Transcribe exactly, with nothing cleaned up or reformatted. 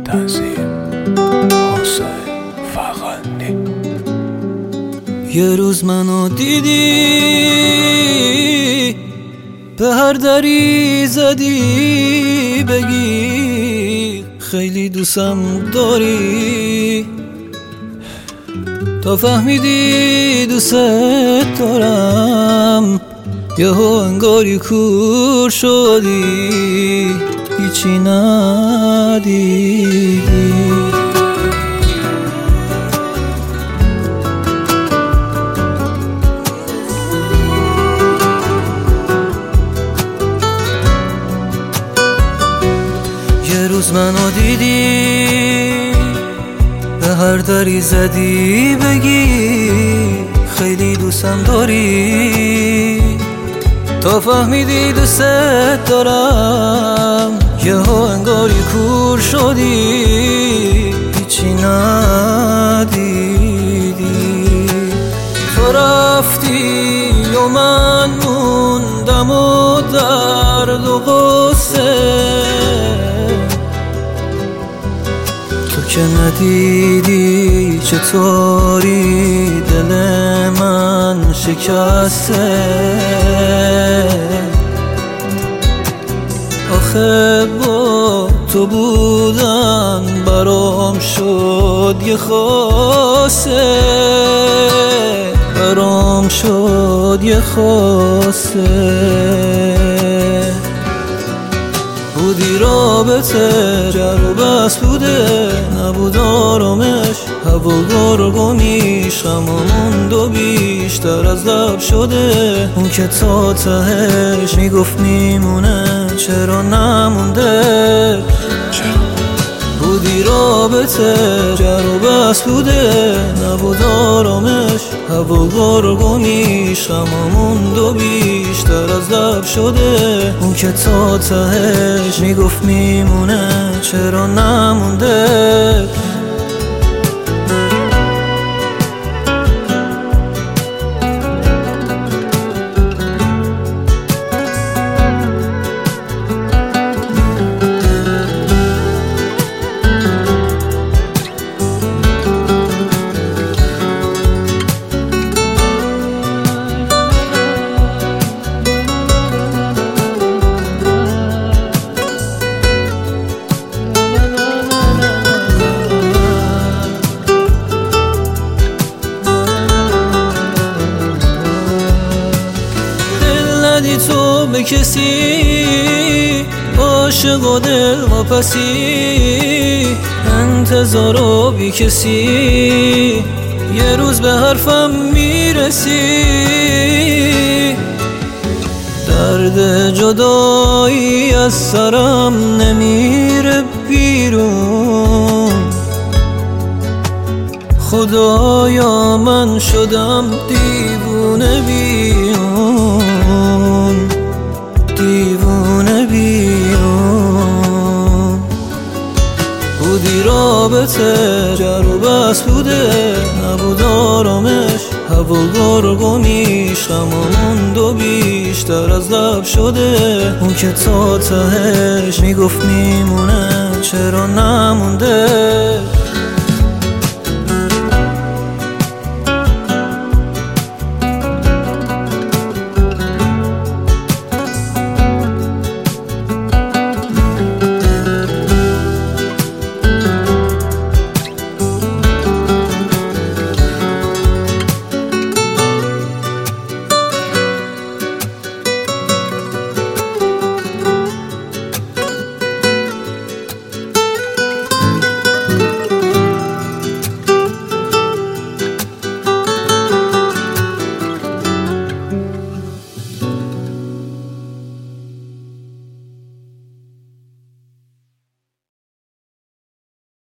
تنظیم حسین فغانی. یه روز منو دیدی به هر دری زدی بگی خیلی دوستم داری، تا فهمیدی دوست دارم یهو انگاری کور شدی هیچی ندیدی. یه روز منو دیدی به هر دری زدی بگی خیلی دوستم داری، تا فهمیدی دوست دارم یهو انگاری کور شدی هیچی ندیدی. تو رفتی و من موندم و درد و غصه، تو که ندیدی چطوری دل من شکسته. آخه با تو بودن برام شد یه خاصه، برام شد یه خاصه. بودی رابطه جر و بس بوده، نبود آرامش هوا گرگ میش غمامون دو بیشتر از لب شده. اون که تا تهش میگفت میمونه چرا نمونده. بودی رابطه جر و بس بوده، نبود آرامش هوا گرگ میش غمامون دو بیشتر از لب شده. اون که تا تهش میگفت میمونه چرا نمونده. ندی تو به کسی عاشق و دل واپسی، انتظار و بی کسی یه روز به حرفم میرسی. درد جدایی از سرم نمیره بیرون، خدایا من شدم دیوونه بیون، دیوونه بیون. بودی رابطه جر و بس بوده، نبود آرامش هوا گرگ میش غمامون دو بیشتر از لب شده. اون که تا تهش میگفت میمونه چرا نمونده.